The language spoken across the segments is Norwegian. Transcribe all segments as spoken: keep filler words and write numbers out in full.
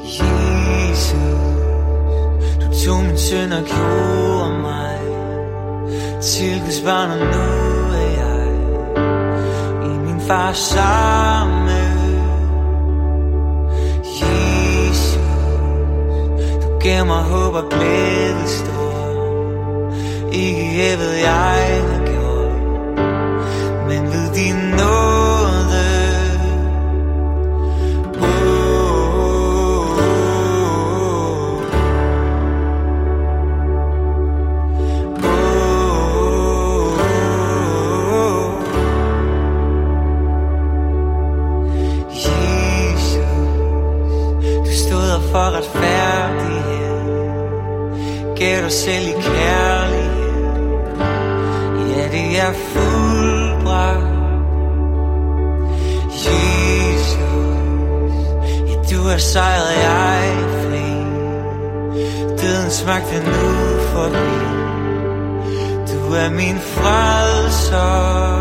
Jesus, du tog min synd og gjorde mig til Guds barn, og nu er jeg i min fars arme. Jesus, du gav mig håb og glæde stor, ikke hvad jeg har gjort, men ved din nåde. For retfærdighed, gav dig selv i kærlighed. Ja, det er fuldbragt. Jesus, ja, du har sejret, jeg er fri. Dødens magt er nu forbi. Du er min frelser.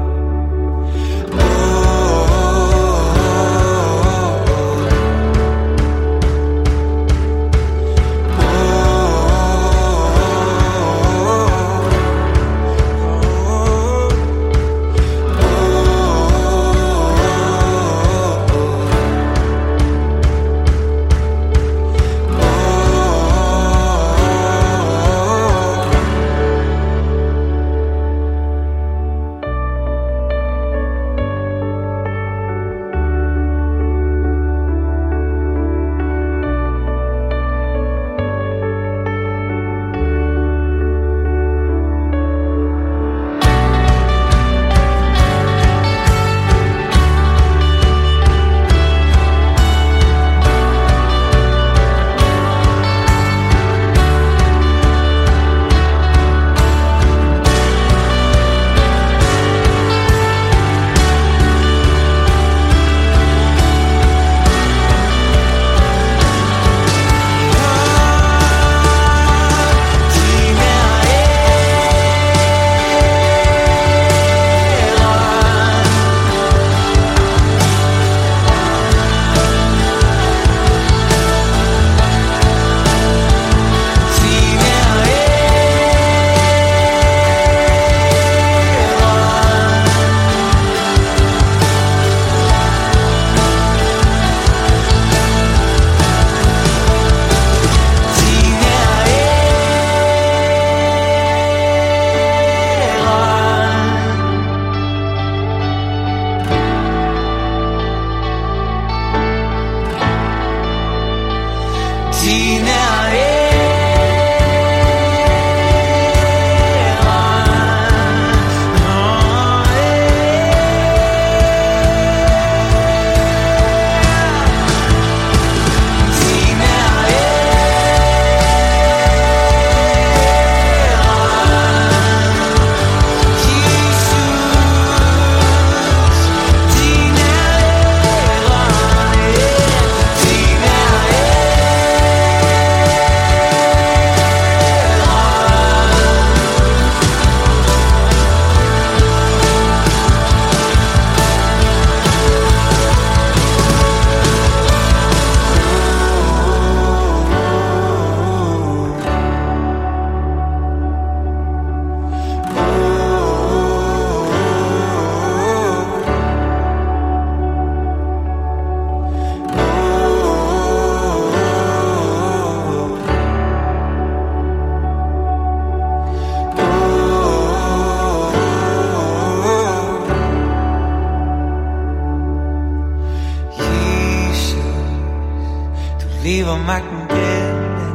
lever magten, den er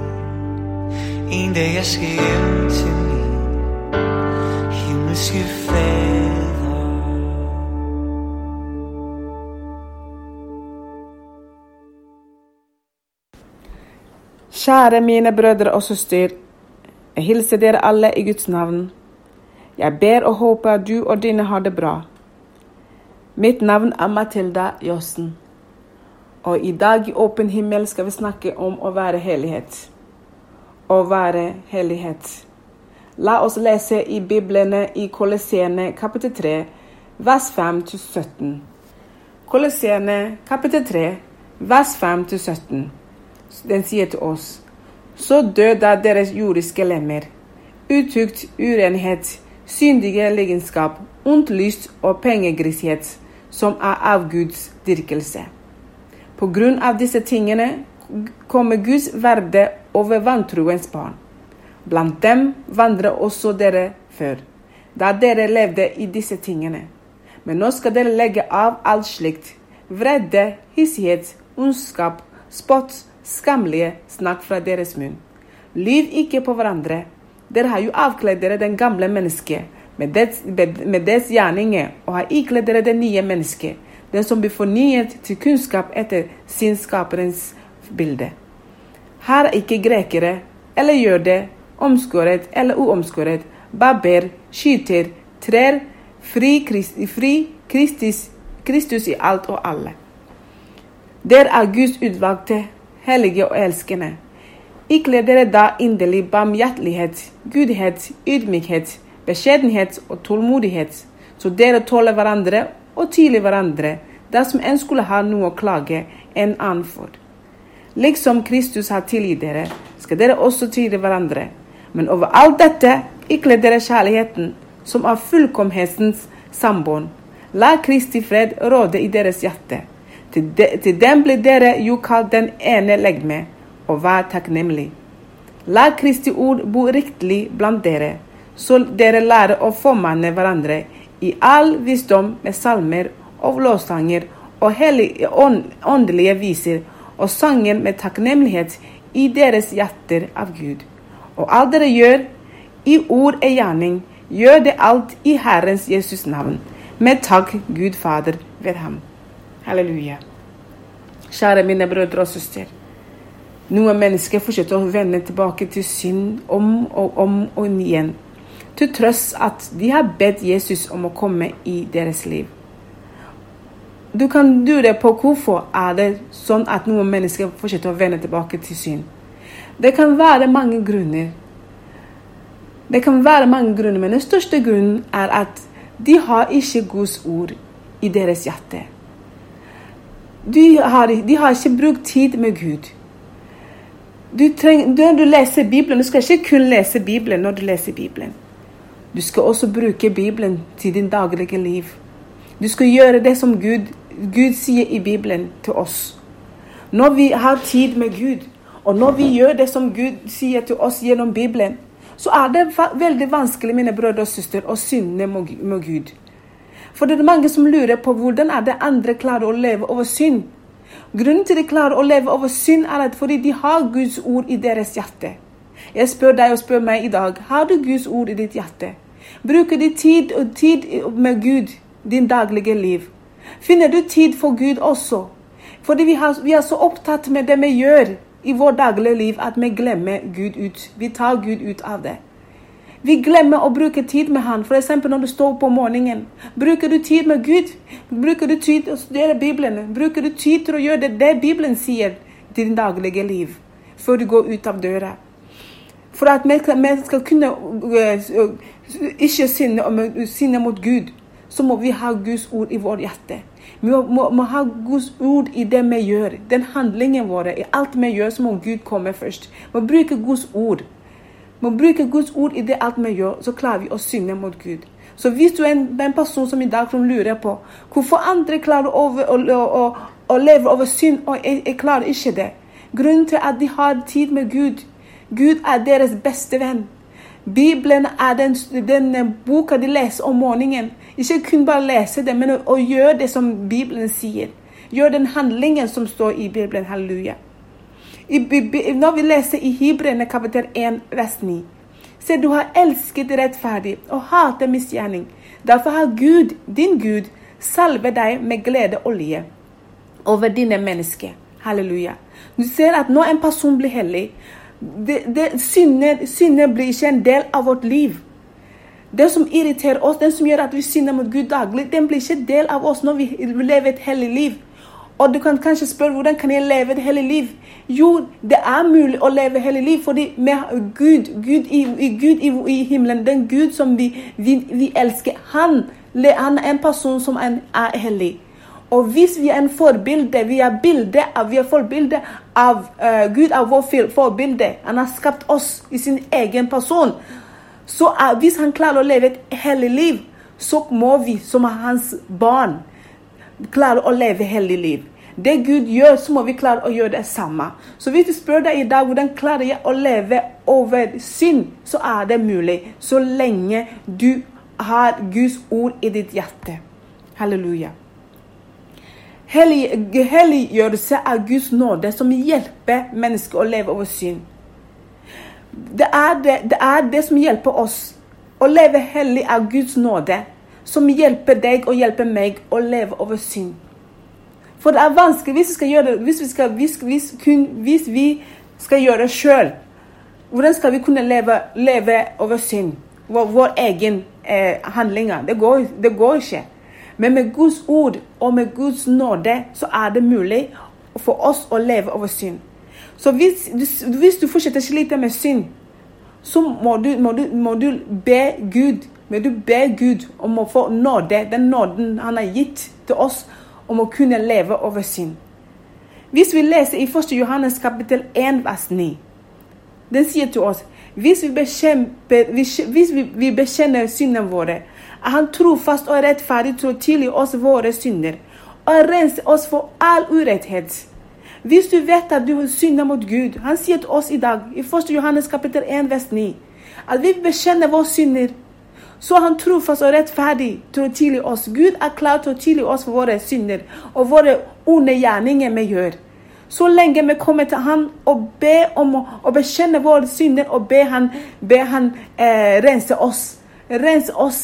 din. En dag jeg skal hjem til min himmelske fader. Kjære mine brødre og søster, jeg hilser dere alle i Guds navn. Jeg ber og håper at du og dine har det bra. Mitt navn er Mathilda Jossen, og i dag i Åpen himmel skal vi snakke om å være hellighet. Å være hellighet. La oss lese i Biblene i Kolossene kapittel tre, vers fem til sytten. Kolossene kapittel tre, vers fem til sytten. Den sier til oss: Så død da deres jordiske lemmer, utukt, urenhet, syndige ligenskap, ondt lyst og pengegrishet, som er av Guds dyrkelse. På grunn av disse tingene kommer Guds verde over vantroens barn. Blant dem vandrer også dere før, da dere levde i disse tingene. Men nå skal dere legge av alt slikt: vrede, hissighet, ondskap, spott, skamlige snakk fra deres munn. Lyv ikke på hverandre. Dere har jo avkledd dere den gamle mennesket med dets, med dets gjerninger, og har ikledd dere det nye mennesket, den som blir fornyet til kunnskap etter sin skaperens bilde. Her er ikke grekere eller jøder, omskåret eller uomskåret, barber, skyter, trær, fri, Christi, fri Kristus, Kristus i alt og alle. Der er Guds utvalgte, hellige og elskende. Ikle dere da inderlig barmhjertelighet, gudhet, ydmykhet, beskjedenhet og tålmodighet, så dere tåler hverandre og tilgir hverandre, dersom en skulle ha noe å klage en annen for. Liksom Kristus har tilgitt dere, skal dere også tilgi hverandre. Men over alt dette ikle dere kjærligheten, som er fullkomhetens sambånd. La Kristi fred råde i deres hjerte. Til, de, til dem blir dere jo kalt den ene legeme, og vær takknemlig. La Kristi ord bo riktig blant dere, så dere lærer å formanne hverandre i all visdom med salmer og lovsanger og hellige ånd, åndelige viser og sangen med takknemlighet i deres hjerter av Gud. Og alt dere gjør, i ord og gjerning, gjør det alt i Herrens Jesus navn, med takk Gud Fader ved ham. Halleluja. Kjære mine brødre og søster, noen mennesker fortsetter å vende tilbake til synd om og om og igjen, til tross at de har bedt Jesus om å komme i deres liv. Du kan lure på hvorfor er det sånn at noen mennesker fortsetter å vende tilbake til synd. Det kan være mange grunner. Det kan være mange grunner, men den største grunnen er at de har ikke Guds ord i deres hjerte. De har, de har ikke brukt tid med Gud. Du treng, når du leser Bibelen, du skal ikke kun lese Bibelen når du leser Bibelen. Du skal også bruke Bibelen til din daglige liv. Du skal gjøre det som Gud, Gud sier i Bibelen til oss. Når vi har tid med Gud, og når vi gjør det som Gud sier til oss gjennom Bibelen, så er det veldig vanskelig, mine brødre og søstre, å synde med Gud. For det er mange som lurer på hvordan er det andre klarer å leve over synd. Grunnen til de klarer å leve over synd er at fordi de har Guds ord i deres hjerte. Jeg spør deg og spør meg i dag, har du Guds ord i ditt hjerte? Bruker du tid og tid med Gud, din daglige liv? Finner du tid for Gud også? Fordi vi, har, vi er så opptatt med det vi gjør i vår daglige liv at vi glemmer Gud ut. Vi tar Gud ut av det. Vi glemmer å bruke tid med han. For eksempel når du står på morgenen. Bruker du tid med Gud? Bruker du tid til å studere Bibelen? Bruker du tid til å gjøre det, det Bibelen sier til din daglige liv? Før du går ut av døra. For at vi skal kunne uh, ikke synde, synde mot Gud, så må vi ha Guds ord i vårt hjerte. Vi må, må, må ha Guds ord i det vi gjør. Den handlingen vår, i alt vi gjør, så må Gud komme først. Vi må bruke Guds ord. Vi må bruke Guds ord i det alt vi gjør, så klarer vi å synde mot Gud. Så hvis du er en, en person som i dag lurer på hvorfor andre klarer å, å, å, å, å leve over synd, og jeg, jeg klarer ikke det. Grunnen til at de har tid med Gud. Gud er deres beste venn. Bibelen er den, den boka de leser om morgenen. Ikke kun bare lese det, men å, å gjøre det som Bibelen sier. Gjør den handlingen som står i Bibelen. Halleluja. I, i, når vi leser i Hebreerne kapittel én, vers ni. Se, du har elsket rettferdig og hatet misgjerning. Derfor har Gud, din Gud, salvet deg med glede og olje over dine mennesker. Halleluja. Du ser at når en person blir hellig, det, det, synde, synde blir ikke en del av vårt liv. Det som irriterer oss, den som gjør at vi synder mot Gud daglig, den blir ikke en del av oss når vi lever et hellig liv. Og du kan kanskje spørre, hvordan kan jeg leve et hellig liv? Jo, det er mulig å leve et hellig liv, fordi med Gud, Gud, i, Gud i, i himmelen, den Gud som vi, vi, vi elsker, han, han er en person som er, er hellig. Og hvis vi er en forbilde, vi er bilde av, vi er forbilde av uh, Gud, av vår forbilde, han har skapt oss i sin egen person, så uh, hvis han klarer å leve et hellig liv, så må vi, som er hans barn, klare å leve hellig liv. Det Gud gjør, så må vi klare å gjøre det samme. Så hvis du spør deg i dag, hvordan klarer jeg å leve over synd, så er det mulig, så lenge du har Guds ord i ditt hjerte. Halleluja. Hellig, helliggjørelse er Guds nåde som hjelper mennesker å leve over synd. Det er det, det er det som hjelper oss. Å leve hellig er Guds nåde, som hjelper deg og hjelper meg å leve over synd. For det er vanskelig hvis vi skal gjøre, hvis vi skal, hvis, hvis, kun, hvis vi skal gjøre det selv. Hvordan skal vi kunne leve, leve over synd? Vår, vår egen eh, handlinger. Det går, det går ikke. Men med Guds ord og med Guds nåde, så er det mulig for oss å leve over synd. Så hvis, hvis du fortsetter å slite med synd, så må du, må du, må du be Gud, må du be Gud om å få nåde, den nåden han har gitt til oss, om å kunne leve over synd. Hvis vi leser i første Johannes kapittel én, vers ni, den sier til oss, hvis vi bekjemper, hvis vi, vi bekjenner syndene våre, er han trofast og rettferdig til å tilgi oss våre synder, og rense oss for all uretthet. Hvis du vet at du har syndet mot Gud, han sier til oss i dag, i første Johannes kapittel én, vers ni, at vi bekjenner våre synder, så er han trofast og rettferdig til å tilgi oss. Gud er klar til å tilgi oss for våre synder, og våre onde gjerninger vi gjør. Så lenge vi kommer til han og ber om å, å bekjenne våre synder, og ber han, ber han eh, rense oss, rense oss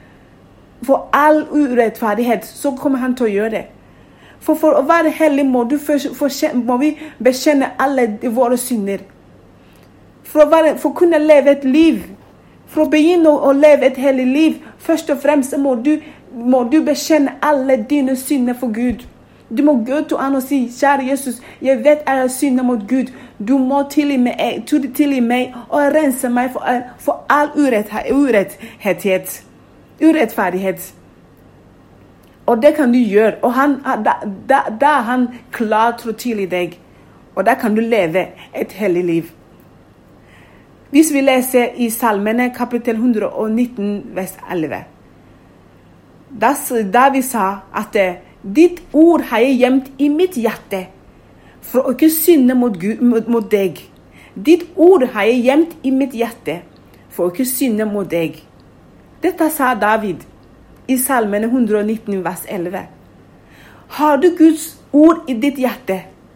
for all urettferdighet, så kommer han til å gjøre det. For for å være hellig må, du for, for, må vi bekjenne alle våre synder. For å, være, for å kunne leve et liv, for å begynne å, å leve et hellig liv, først og fremst må du, må du bekjenne alle dine synder for Gud. Du må gå til han og si, kjære Jesus, jeg vet jeg har syndet mot Gud. Du må tilgi meg, tilgi meg og rense meg for, for all urettferdighet. Urettferdighet. Og det kan du gjøre. Og han, da, da, da er han klar til å tilgi deg. Og da kan du leve et hellig liv. Hvis vi leser i Salmene kapittel ett hundre nitten, vers elleve. Da, da vi sa at ditt ord har jeg gjemt i mitt hjerte, for å ikke synde mot, Gud, mot, mot deg. Ditt ord har jeg gjemt i mitt hjerte, for å ikke synde mot deg. Dette sa David i Salmene ett hundre nitten, vers elleve. Har du Guds ord i ditt hjerte?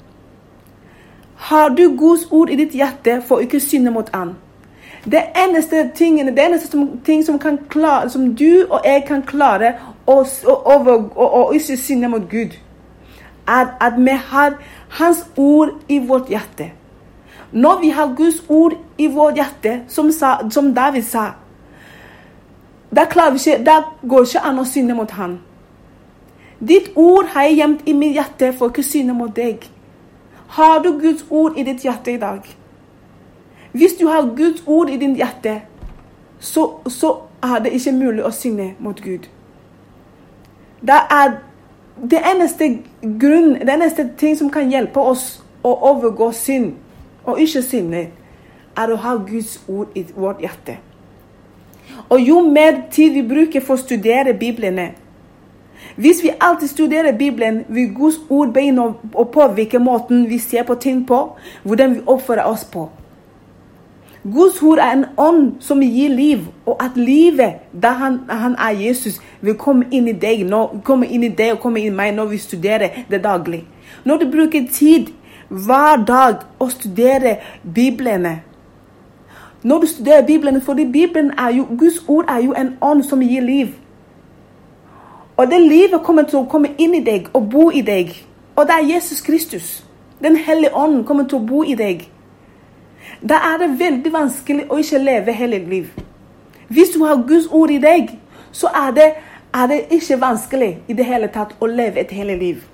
Har du Guds ord i ditt hjerte for å ikke synde mot han? Det eneste tingene, det eneste som, ting som, kan klare, som du og jeg kan klare å, å, å, å, å ikke synde mot Gud, er at vi har hans ord i vårt hjerte. Når vi har Guds ord i vårt hjerte, som, sa, som David sa, Da, vi ikke, da går ikke an å synde mot han. Ditt ord har jeg gjemt i mitt hjerte for å ikke synde mot deg. Har du Guds ord i ditt hjerte i dag? Hvis du har Guds ord i ditt hjerte, så, så er det ikke mulig å synde mot Gud. Det er det eneste grunn, det eneste ting som kan hjelpe oss å overgå synd, og ikke synde, er å ha Guds ord i vårt hjerte. Og jo mer tid vi bruker for å studere Bibelen, hvis vi alltid studerer Bibelen, vil Guds ord begynne å påvirke måten vi ser på ting på, hvordan vi oppfører oss på. Guds ord er en ånd som gir liv, og at livet, da han, han er Jesus, vil komme inn i deg, når, komme inn i deg og komme inn i meg når vi studerer det daglig. Når du bruker tid hver dag å studere Bibelen, når du studerer Bibelen, fordi Bibelen er jo, Guds ord er jo en ånd som gir liv. Og det livet kommer til å komme inn i deg og bo i deg. Og det er Jesus Kristus. Den hellige ånden kommer til å bo i deg. Da er det veldig vanskelig å ikke leve hellig liv. Hvis du har Guds ord i deg, så er det, er det ikke vanskelig i det hele tatt å leve et hellig liv.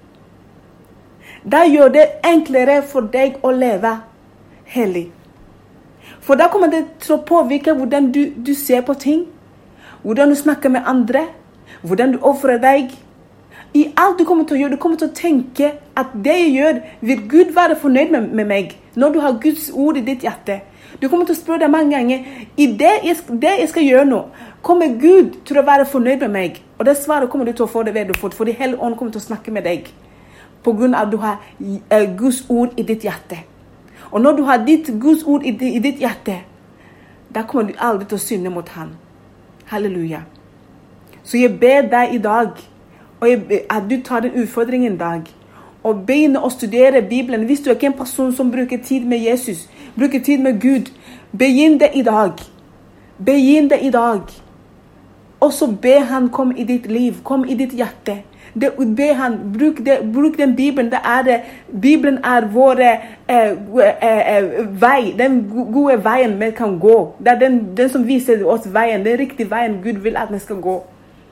Da gjør det enklere for deg å leve hellig. For da kommer det til å påvirke hvordan du, du ser på ting, hvordan du snakker med andre, hvordan du oppfører deg. I alt du kommer til å gjøre, du kommer til å tenke at det jeg gjør, vil Gud være fornøyd med, med meg, når du har Guds ord i ditt hjerte. Du kommer til å spørre deg mange ganger, i det jeg, det jeg skal gjøre nå, kommer Gud til å være fornøyd med meg? Og det svaret kommer du til å få det ved du får, for de hele ånd kommer til å snakke med deg, på grunn av at du har uh, Guds ord i ditt hjerte. Og når du har ditt Guds ord i, i ditt hjerte, da kommer du aldri til å synde mot han. Halleluja. Så jeg ber deg i dag, og jeg, at du tar den utfordringen i dag, og begynner å studere Bibelen. Hvis du er ikke en person som bruker tid med Jesus, bruker tid med Gud, begynn det i dag. Begynn det i dag. Og så be han kom i ditt liv, kom i ditt hjerte. Det, be han, bruk, det, bruk den Bibelen. Det er det. Bibelen er vår eh, eh, vei, den gode veien vi kan gå. Det er den, den som viser oss veien, den riktige veien Gud vil at vi skal gå.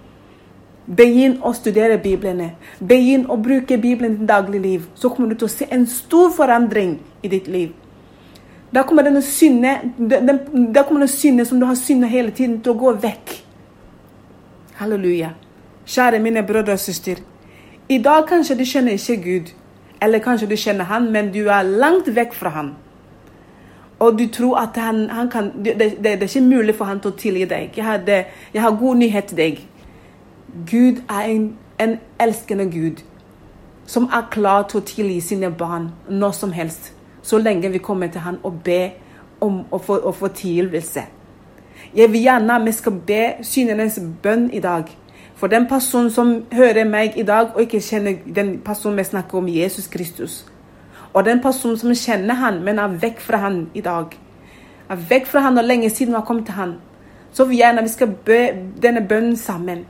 Begynn å studere Bibelene. Begynn å bruke Bibelen i ditt daglige liv. Så kommer du til å se en stor forandring i ditt liv. Da kommer denne synne, den, da kommer den synne som du har synnet hele tiden til å gå vekk. Halleluja. Kjære mine brødre og søster. I dag kanskje du kjenner ikke Gud. Eller kanskje du kjenner han, men du er langt vekk fra han. Og du tror at han, han kan, det, det, det er ikke mulig for han til å tilgi deg. Jeg har, det, jeg har god nyhet til deg. Gud er en, en elskende Gud, som er klar til å tilgi sine barn når som helst, så lenge vi kommer til han og be om å få, å få tilgivelse. Jeg vil gjerne at vi skal be syndenes bønn i dag, for den personen som hører meg i dag, og ikke kjenner den personen vi snakker om, Jesus Kristus, og den personen som kjenner han, men er vekk fra han i dag, er vekk fra han og lenge siden vi har kommet til han, så vil jeg gjerne at vi skal be denne bønnen sammen.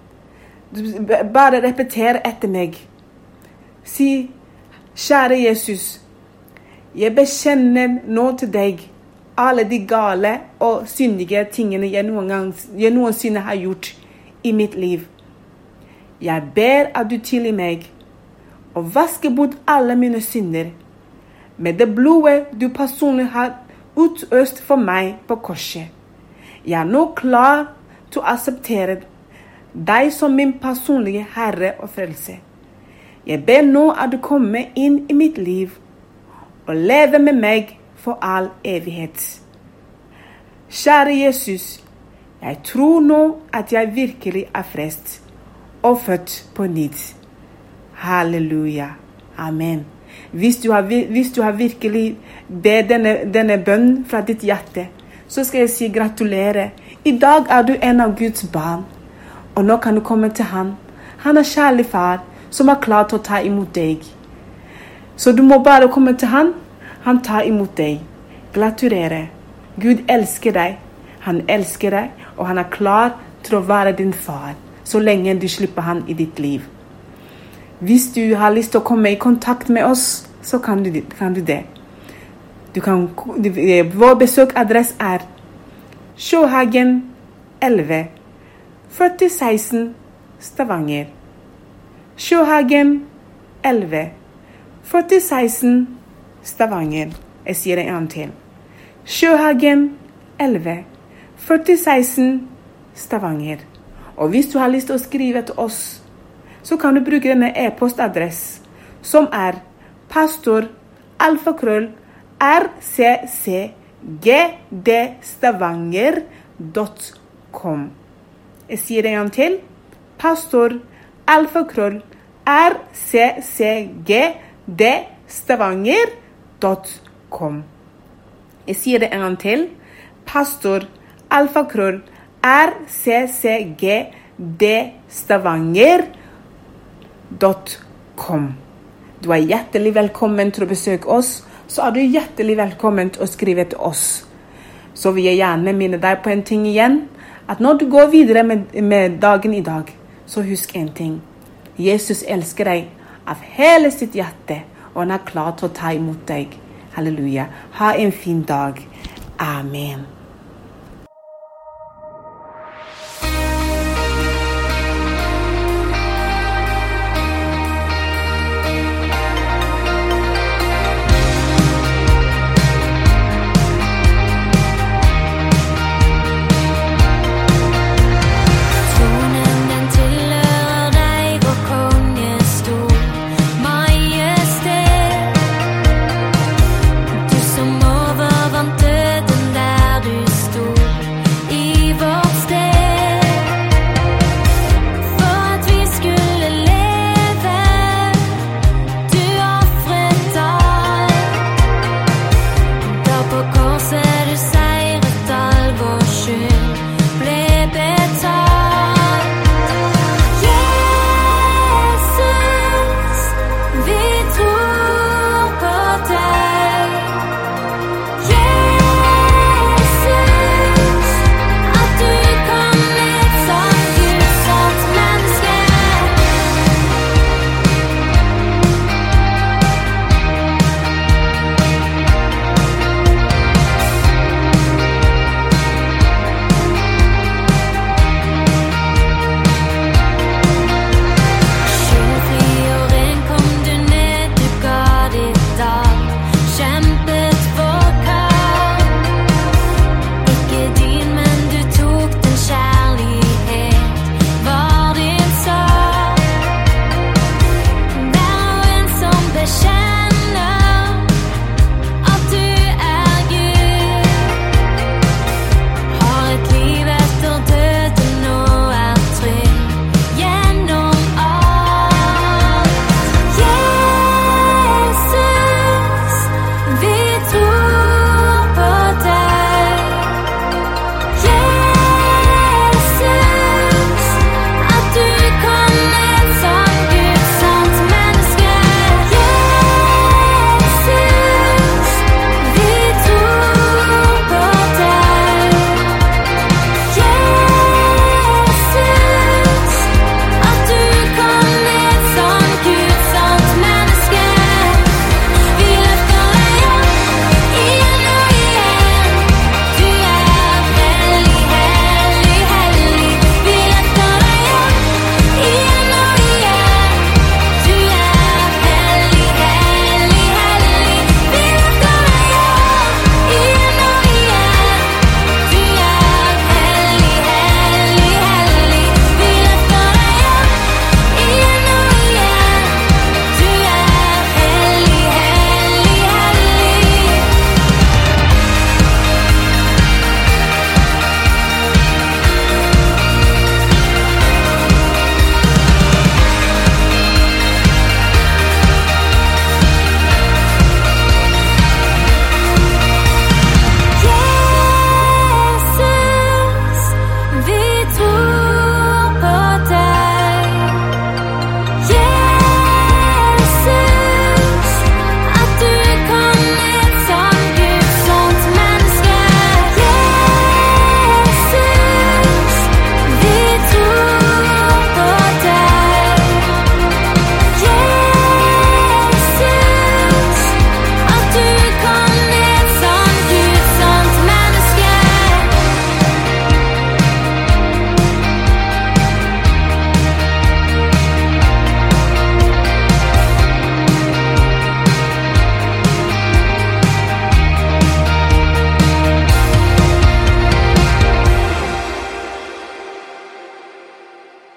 Bare repetere etter meg. Si, kjære Jesus, jeg bekjenner nå til deg alle de gale og syndige tingene jeg, noen gang, jeg noensinne har gjort i mitt liv. Jeg ber at du tilgir meg og vasker bort alle mine synder med det blodet du personlig har utøst for meg på korset. Jeg er nå klar til å akseptere deg som min personlige Herre og frelse. Jeg ber nå at du kommer inn i mitt liv og lever med meg for all evighet. Kjære Jesus, jeg tror nå at jeg virkelig er frelst og født på nytt. Halleluja. Amen. Hvis du har, hvis du har virkelig bedt denne, denne bønnen fra ditt hjerte, så skal jeg si gratulerer. I dag er du en av Guds barn. Og nå kan du komme til han. Han er kjærlig far, som er klar til å ta imot deg. Så du må bare komme til han. Han tar imot deg. Gratulerer. Gud elsker deg. Han elsker deg, og han er klar til å være din far, så lenge du slipper han i ditt liv. Hvis du har lyst til å komme i kontakt med oss, så kan du, kan du det. Du kan, vår besøkadress er Sjøhagen elleve førti seksten Stavanger. Sjøhagen elleve førti seksten Stavanger. Jeg sier det en gang til. Sjøhagen elleve førti seksten Stavanger. Og hvis du har lyst til å skrive til oss, så kan du bruke denne e-postadress, som er pastor alfakrøll r c c g d stavanger dot com. Jeg sier det en gang til. Pastor alfakrøll r c c g d stavanger dot com. Jeg sier det en gang til. Pastor alfakrøll r c c g d stavanger dot com. Du er hjertelig velkommen til å besøke oss, så er du hjertelig velkommen til å skrive til oss. Så vil jeg gjerne minne deg på en ting igjen, at når du går videre med, med dagen i dag, så husk en ting. Jesus elsker deg av hele sitt hjerte, og han er klar til å ta imot deg. Halleluja. Ha en fin dag. Amen.